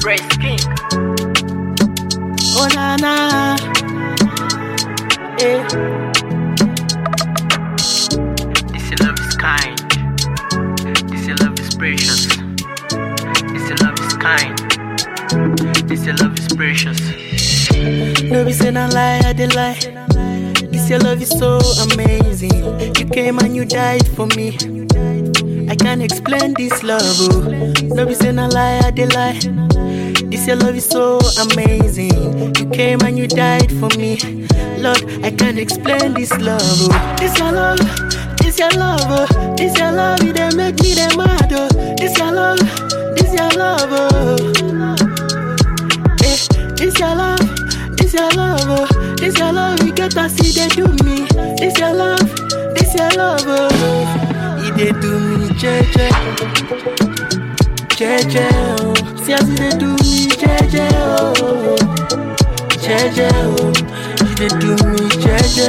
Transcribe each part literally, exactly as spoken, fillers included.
Brace King. Oh na na, eh. This your love is kind. This your love is precious. This your love is kind. This your love is precious. No be say na lie, I dey lie. This your love is so amazing. You came and you died for me. I can't explain this love, oh. No be say na lie, I dey lie. This your love is so amazing. You came and you died for me. Lord, I can't explain this love, oh. This your love, this your love, oh. This your love, it dey make me dey mad, oh. This your love, this your love, oh. Eh, this your love, this your love, oh. This your love, you get to see they do me. This your love, this your love, oh. It dey do me, jeje, jeje, oh. See as it dey do me, jeje, oh, jeje, oh. It dey do me, jeje,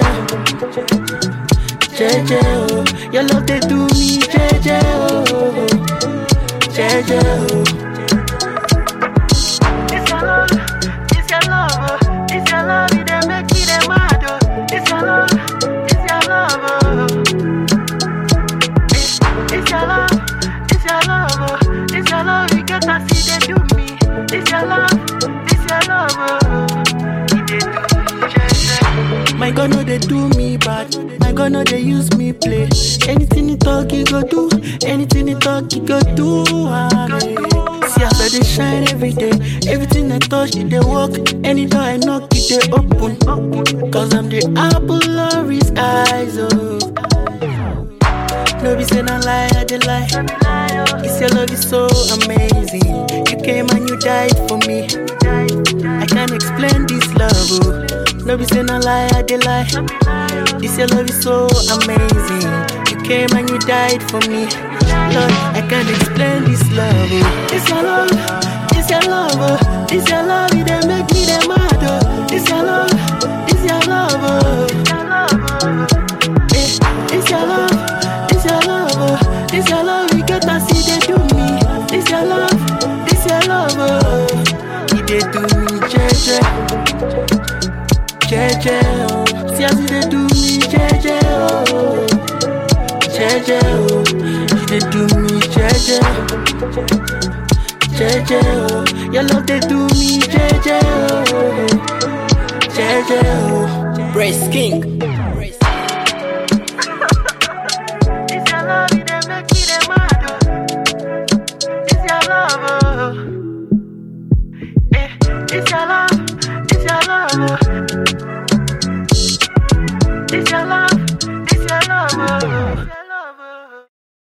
jeje, oh. Your love dey do me, jeje, oh, jeje, oh. This your love, this your love, oh. This your love, it dey make me dey mad, oh. This your love, this your love, oh. This your love, this your love, oh. This your love, you get to see they do me. This your love, this your love, oh. It dey do me, jeje. My God, no, they do me bad. My God, no, they use me play. Anything you talk, you go do. Anything you talk, you go do. Ah, yeah. See as I dey shine every day. Everything I touch, it dey work. Any door I knock, it dey open. Cause I'm the apple of his eyes, oh. No be say na lie, I dey lie. This your love is so amazing. You came and you died for me. I can't explain this love, oh. No be say na lie, I dey lie. This your love is so amazing. You came and you died for me. Lord, I can't explain this love, oh. This your love, this your love, oh. This your love, it dey make me dey mad, oh. This your love, this your love, oh. Eh, this your love. This your love, oh. This your love, you get to see they do me. This your love, this your love, oh. It dey do me, jeje, jeje, oh. See as it dey do me, jeje, oh, jeje, oh. It dey do me, jeje, jeje, oh. Your love dey do me, jeje, oh, jeje, oh. Brace King. It's your love, it's your love, oh.